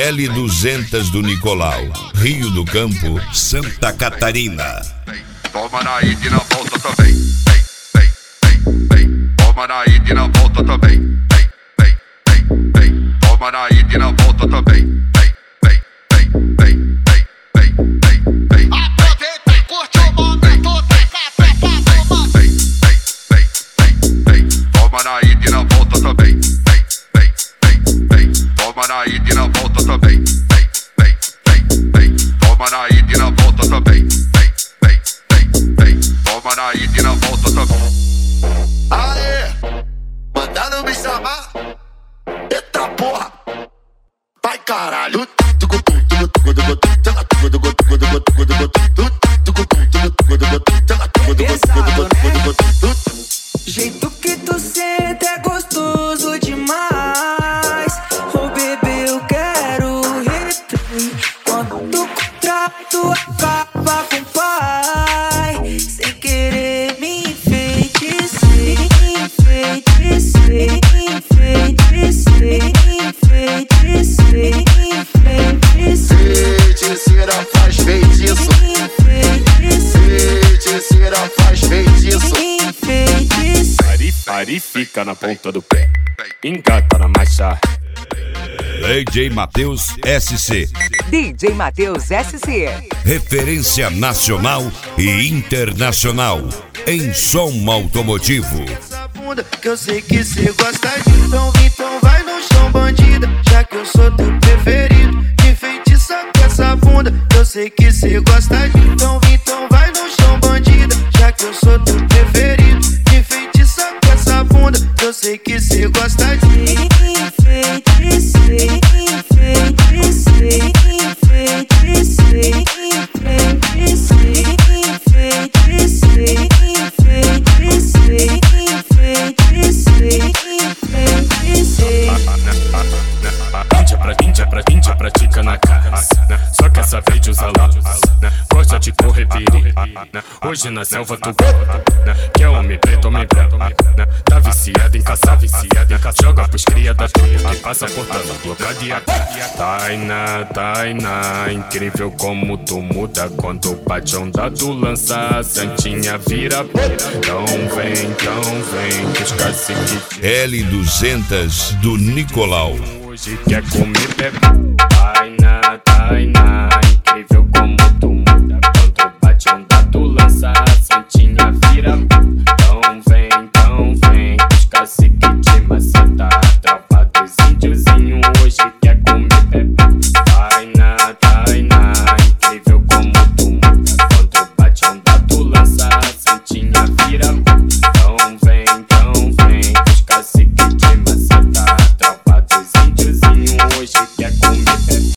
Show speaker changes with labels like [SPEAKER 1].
[SPEAKER 1] L200 do Nicolau, Rio do Campo, Santa Catarina.
[SPEAKER 2] Toma na ida e na volta também. Toma na ida e na volta também. Toma na ida e na volta também.
[SPEAKER 3] Aproveita e curte o momento, taca
[SPEAKER 2] Toma na ida e na volta também. Toma na ida e na volta também. Toma na ida e na volta também. Toma na ida e na volta também.
[SPEAKER 3] Aê, mandaram me chamar. Eita porra, vai caralho.
[SPEAKER 4] Jeito que tu senta é gostoso demais. Ô bebê, eu quero replay. Quando o contrato acaba com o pai, sem querer me enfeitiçei.
[SPEAKER 3] Feiticeira faz feitiço. Feiticeira faz feitiço.
[SPEAKER 5] Pare, fica na ponta do pé, engata na marcha.
[SPEAKER 1] DJ Matheus SC,
[SPEAKER 6] DJ Matheus SC,
[SPEAKER 1] referência nacional e internacional em som automotivo.
[SPEAKER 7] Essa bunda que eu sei que cê gosta de. Então vai no chão, bandida, já que eu sou teu preferido. Me feitiça com essa bunda que eu sei que cê gosta de. Então vai no chão, bandida, já que eu sou teu preferido. Me feitiça com essa bunda que eu sei que cê gosta de.
[SPEAKER 5] Índia pratica na casa, só quer saber de usar lá. Gosta de correr perigo, hoje na selva tu quer homem preto, homem branco. Tá viciado em caçar, joga pros cria da tua que passa portando bloqueado de AK. Tainá, incrível como tu muda quando bate onda tu lança, a santinha vira. Então vem, que os caciques
[SPEAKER 1] L200 do Nicolau.
[SPEAKER 5] hoje quer comer pé.